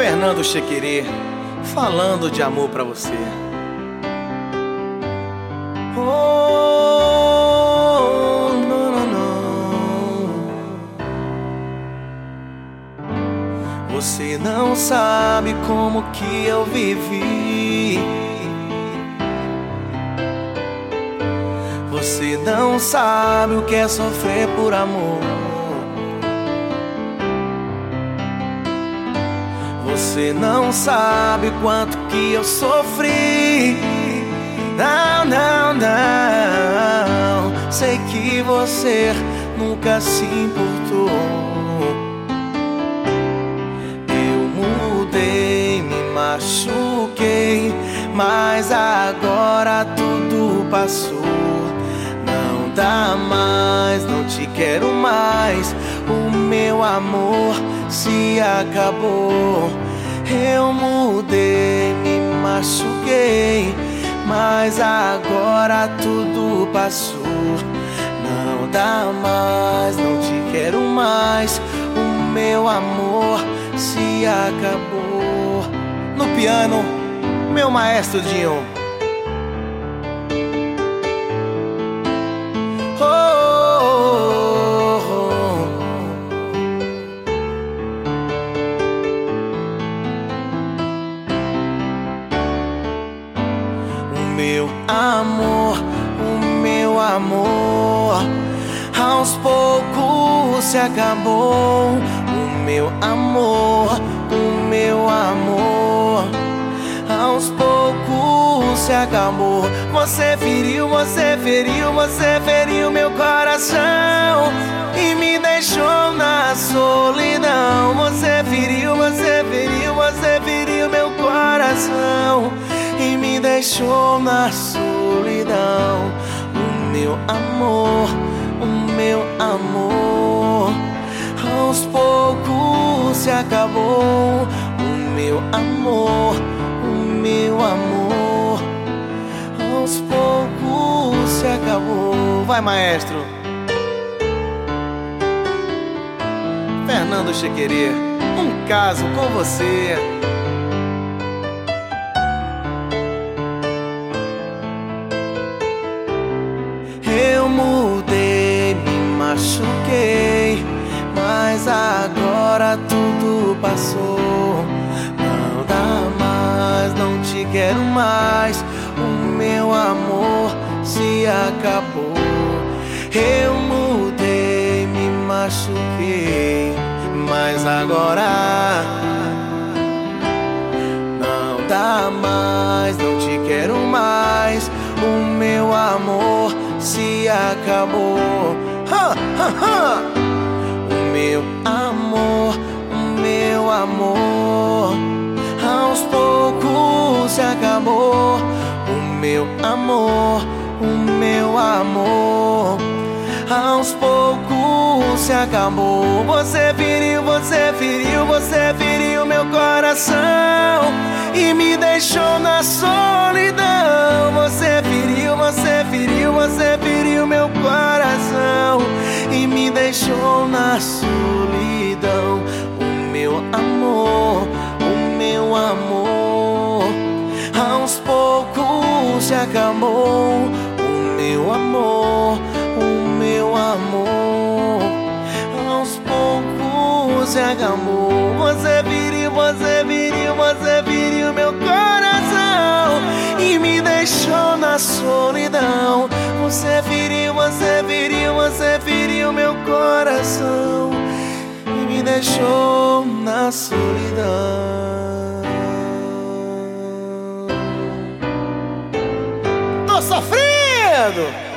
Fernando Chequerê, falando de amor pra você. Oh, não, não, não. Você não sabe como que eu vivi. Você não sabe o que é sofrer por amor. Você não sabe quanto que eu sofri. Não, não, não. Sei que você nunca se importou. Eu mudei, me machuquei, mas agora tudo passou. Não dá mais, não te quero mais. O meu amor se acabou. Eu mudei, me machuquei, mas agora tudo passou. Não dá mais, não te quero mais. O meu amor se acabou. No piano, meu maestro Dinho. O meu amor, aos poucos se acabou. O meu amor, aos poucos se acabou. Você feriu, você feriu, você feriu meu coração e me deixou na solidão. Você feriu, você feriu, você feriu meu coração e me deixou na solidão. O meu amor, aos poucos se acabou. O meu amor, aos poucos se acabou. Vai, maestro. Fernando Chequerê, um caso com você. Eu mudei, me machuquei, mas agora tudo passou. Não dá mais, não te quero mais. O meu amor se acabou. Eu mudei, me machuquei, mas agora não dá mais, não te quero mais. O meu amor se acabou. O meu amor, aos poucos se acabou. O meu amor, aos poucos se acabou. Você feriu, você feriu, você feriu meu coração e me deixou na solidão. Você feriu, você feriu, você feriu meu coração e me deixou na solidão. O meu amor, aos poucos se acabou. O meu amor, aos poucos se acabou. Você feriu, você feriu, você feriu meu coração e me deixou na solidão. Você feriu, você feriu, você feriu meu coração e me deixou na solidão. Tô sofrendo!